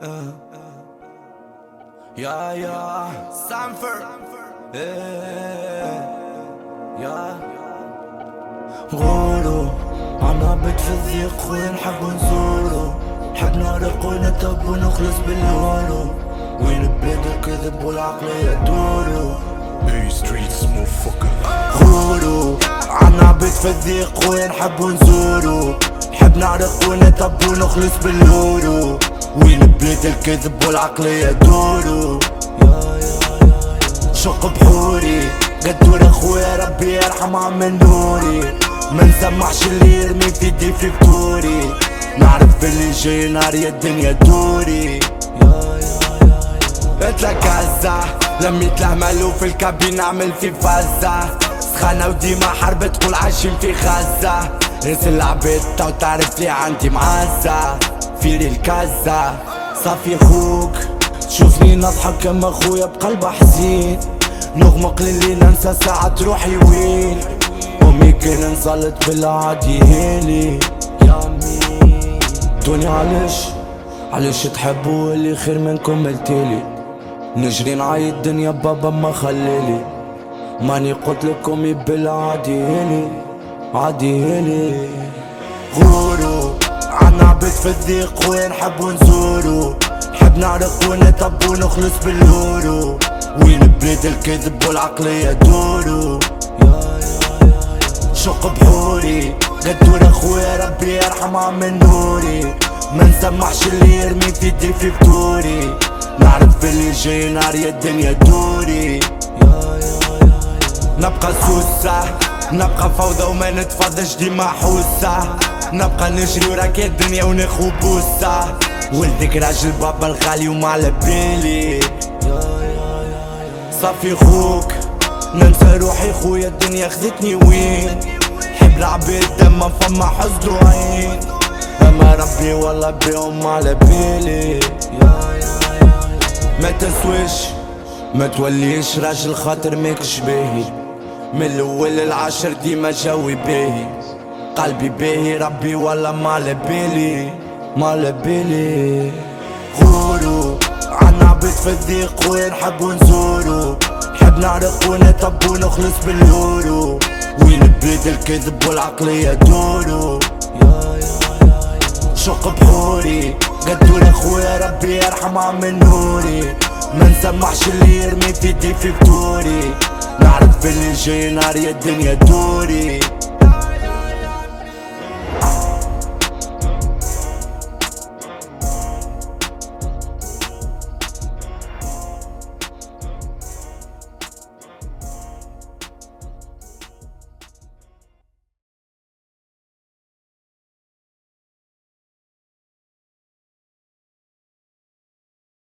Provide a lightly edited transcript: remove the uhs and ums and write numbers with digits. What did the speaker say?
يا سانفر يا غورو عنا بيت في الضيق خويا نحب نزورو، نحب نعرق ونتب ونخلص بالورو، وين بلاد الكذب والعقلية دورو. streets motherfucker. غورو عنا بيت في الضيق خويا نحب نزورو، نحب نعرق ونتب ونخلص بالورو، وين بلاد الكذب والعقلية دورو. شق بحوري قدور اخويا ربي يرحم عم نوري، ما نسمحش اللي يرمي في يدي في فطوري، نعرف اللي جاي نار يا الدنيا دوري. اتلك هزة لميت له مالو في الكابين نعمل في فزة، سخانة وديما حرب تقول عايشين في غزة، ناس العبيد تو تعرف لي عندي معزة فيري الكزة. صافي خوك تشوفني نضحك كما اخويا بقلب حزين، نغمق للي ننسى ساعة روحي وين، امي كان نزلت بالعادي هيلي يا مين. دنيا علاش تحبوا اللي خير منكم قلتيلي، نجري نعيط الدنيا بابا ما خليلي، ماني قلت لكم امي بالعادي هيلي عادي هيلي. غورو عنا بيت في الضيق خويا نحب نزورو، نحب نعرق ونتب ونخلص بالورو، وين بلاد الكذب والعقلية دورو. شق بحوري قدور اخويا ربي يرحم عم نوري، ما نسمحش اللي يرمي في يدي في فطوري، نعرف اللي جاي نار يا الدنيا دوري. نبقى سوسة نبقى فوضى وما نتفضش ديما حوسة، نبقى نجري وراك الدنيا ونخو بوسة، ولدك راجل بابا الغالي وما على بالي. صافي خوك ننسى روحي خويا الدنيا خذتني وين، حب العبيد دما فما حزن وعين، اما ربي والله بيهم على بالي. ما تسويش ما توليش راجل خاطر ماكش باهي، من الاول للعاشر ديما جوي باهي، قلبي باهي ربي والله ما على بالي ما على بالي. غورو عنا بيت في الضيق خويا نحب نزورو، نحب نعرق ونتب ونخلص بالورو، وين بلاد الكذب والعقلية دورو. شق بحوري قدور اخويا ربي يرحم عم نوري، ما نسمحش اللي يرمي في يدي في فطوري، نعرف اللي جاي نار يا الدنيا دوري.